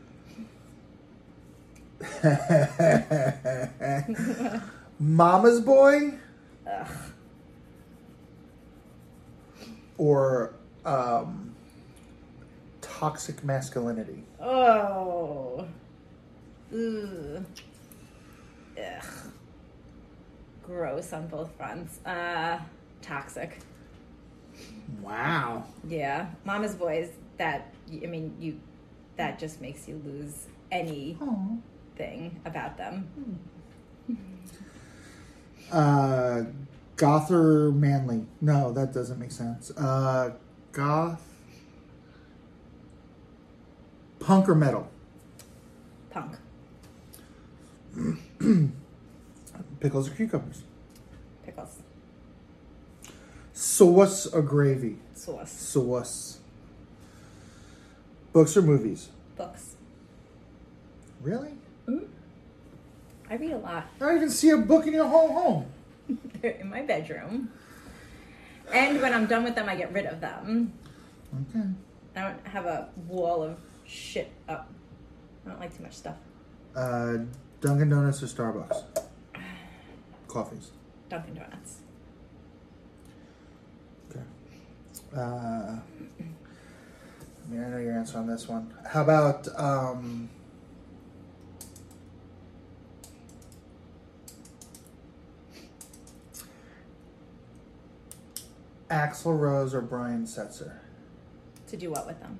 Mama's boy Ugh. or um, toxic masculinity? Oh. Ugh. Ugh. Gross on both fronts. Uh, toxic. Wow. Yeah. Mama's boys, that, I mean, you, that just makes you lose anything Aw. about them. Uh, goth or manly? No, that doesn't make sense. Uh, goth. Punk or metal? Punk. Pickles or cucumbers? Pickles. Sauce or gravy? Sauce. Sauce. Books or movies? Books. Really? Mm-hmm. I read a lot. I don't even see a book in your whole home. They're in my bedroom. And when I'm done with them, I get rid of them. Okay. I don't have a wall of shit up. I don't like too much stuff. Uh, Dunkin' Donuts or Starbucks? Coffees. Dunkin' Donuts. Okay. Uh, I mean, I know your answer on this one. How about um, Axl Rose or Brian Setzer? To do what with them?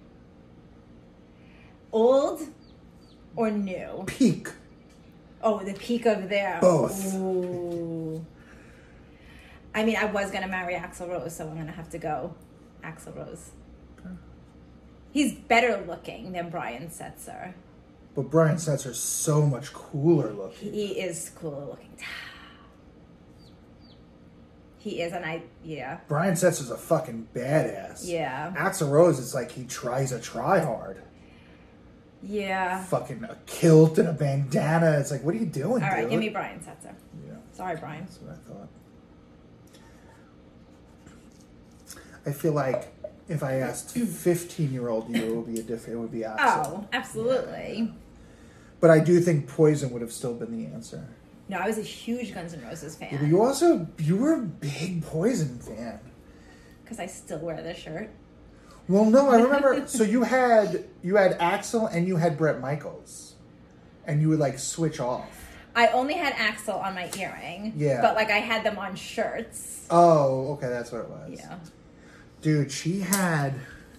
Old or new? Peak. Oh, the peak of their... Both. Ooh. I mean, I was going to marry Axl Rose, so I'm going to have to go Axl Rose. Okay. He's better looking than Brian Setzer. But Brian Setzer's so much cooler looking. He is cooler looking. He is, and I, yeah. Brian Setzer's a fucking badass. Yeah. Axl Rose is like he tries a try hard. Yeah. Fucking a kilt and a bandana. It's like, what are you doing, All right, dude? give me Brian Setzer. Yeah. Sorry, Brian. That's what I thought. I feel like if I asked fifteen-year-old you, it would be a different. It would be Axl. Oh, absolutely. But I do think Poison would have still been the answer. No, I was a huge Guns N' Roses Yeah, fan. but you also you were a big Poison fan. Because I still wear this shirt. Well, no, I remember. So you had you had Axl and you had Bret Michaels, and you would like switch off. I only had Axl on my earring. Yeah. But like I had them on shirts. Oh, okay, that's what it was. Yeah. Dude, she had.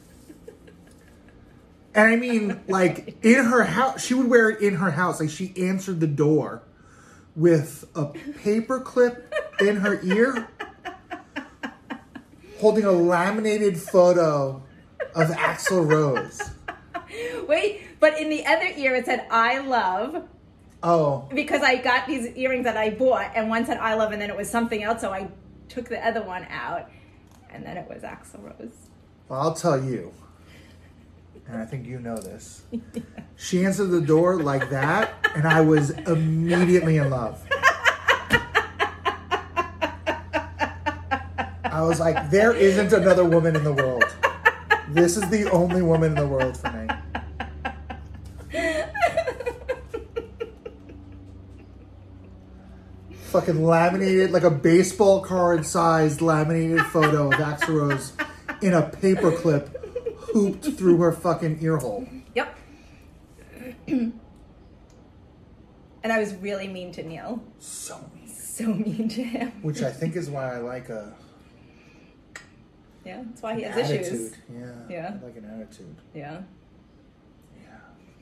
And I mean, like, in her house, she would wear it in her house. Like, she answered the door with a paper clip in her ear, holding a laminated photo of Axl Rose. Wait, but in the other ear it said I love. Oh. Because I got these earrings that I bought, and one said I love, and then it was something else, so I took the other one out, and then it was Axl Rose. Well, I'll tell you. And I think you know this. She answered the door like that, and I was immediately in love. I was like, there isn't another woman in the world. This is the only woman in the world for me. Fucking laminated, like a baseball card sized laminated photo of Axl Rose in a paperclip hooped through her fucking ear hole. Yep. And I was really mean to Neil. So mean. So mean to him. Which I think is why I like a Yeah, that's why he an has attitude. issues. Yeah. Yeah. I like an attitude. Yeah. Yeah.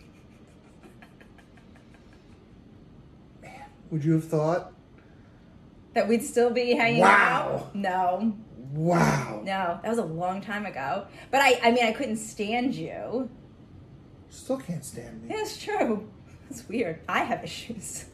Man, would you have thought? That we'd still be hanging Wow. out? No. Wow. No. That was a long time ago. But I, I mean, I couldn't stand you. Still can't stand me. Yeah, it's true. It's weird. I have issues.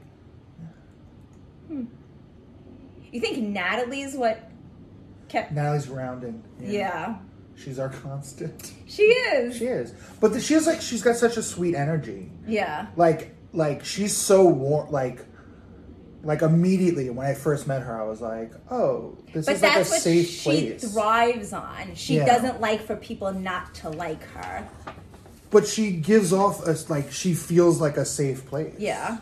Hmm. You think Natalie's what kept... Natalie's rounding. Yeah. She's our constant. She is. She is. But the, she has like, she's got such a sweet energy. Yeah. Like, like she's so warm, like, like immediately when I first met her, I was like, oh, this But is like a that's what safe she place. thrives on. She Yeah. doesn't like for people not to like her. But she gives off us like she feels like a safe place. Yeah.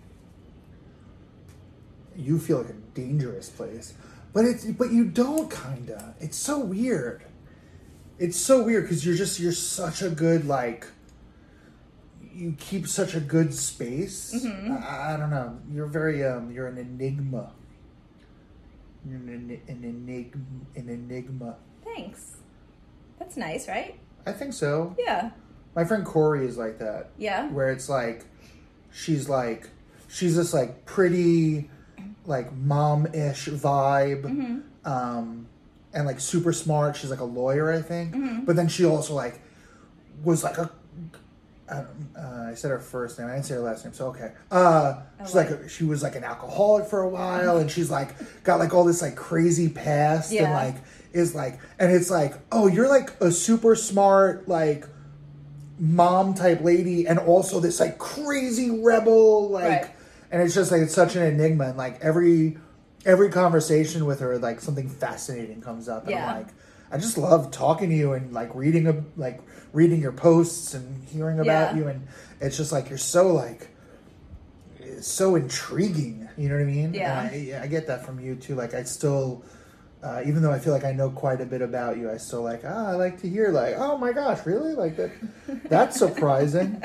You feel like a dangerous place, but it's but you don't kinda. It's so weird. It's so weird because you're just you're such a good like. You keep such a good space. Mm-hmm. I, I don't know. You're very um. You're an enigma. You're an, an enigma. An enigma. Thanks. That's nice, right? I think so. Yeah. My friend Corey is like that. Yeah. Where it's like, she's like, she's this like pretty, like mom-ish vibe, Mm-hmm. um, and like super smart. She's like a lawyer, I think. Mm-hmm. But then she also like was like a uh, uh, I said her first name. I didn't say her last name, so okay. Uh, she's like a, she was like an alcoholic for a while, and she's like got like all this like crazy past, Yeah. and like is like, and it's like, oh, you're like a super smart like mom type lady, and also this like crazy rebel, like, Right. and it's just like it's such an enigma, and like every every conversation with her, like something fascinating comes up, and Yeah. I'm like, I just love talking to you and like reading a like reading your posts and hearing about Yeah. you, and it's just like you're so like it's so intriguing, you know what I mean? Yeah. And I, yeah, I get that from you too. Like I still, uh, even though I feel like I know quite a bit about you, I still like ah, I like to hear like, oh my gosh, really? Like that? That's surprising.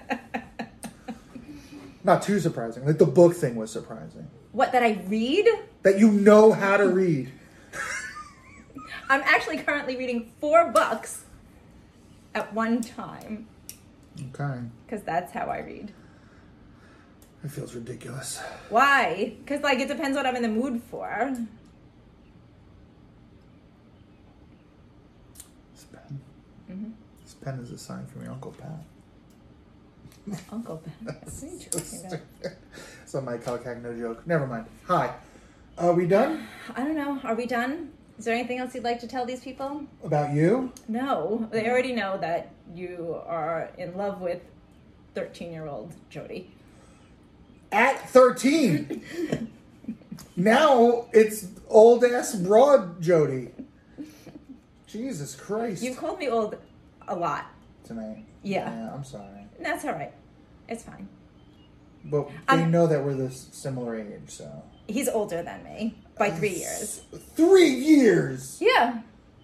Not too surprising. Like the book thing was surprising. What, that I read? That you know how to read. I'm actually currently reading four books at one time. Okay. Because that's how I read. It feels ridiculous. Why? Because, like, it depends what I'm in the mood for. This pen. Mm-hmm. This pen is a sign from your Uncle Pat. Uncle Ben. What are you talking about? It's a Mike Kalkak, no joke. Never mind. Hi. Are we done? I don't know. Are we done? Is there anything else you'd like to tell these people? About you? No. They already know that you are in love with thirteen-year-old Jody. At thirteen. Now it's old ass broad Jody. Jesus Christ. You've called me old a lot. Tonight. Yeah. Yeah, I'm sorry. That's all right. It's fine. But they Um, know that we're this similar age, so. He's older than me by three years. Three years? Yeah.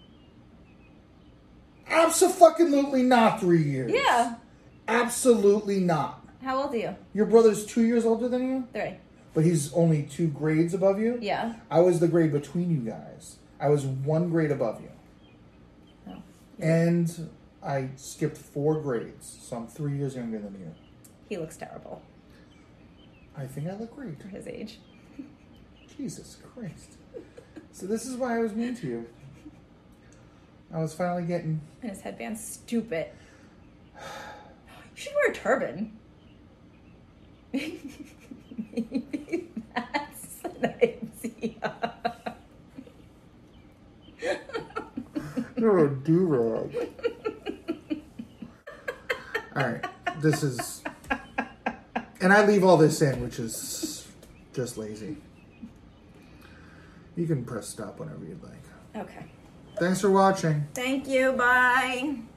Abso-fucking-lutely not three years. Yeah. Absolutely not. How old are you? Your brother's two years older than you? Three. But he's only two grades above you? Yeah. I was the grade between you guys. I was one grade above you. Oh. And I skipped four grades, so I'm three years younger than you. He looks terrible I think I look great. for his age. Jesus Christ. So this is why I was mean to you. I was finally getting... And his headband's stupid. You should wear a turban. Maybe that's an idea. You're a do-rag. Alright, this is... And I leave all this in, which is just lazy. You can press stop whenever you'd like. Okay. Thanks for watching. Thank you. Bye.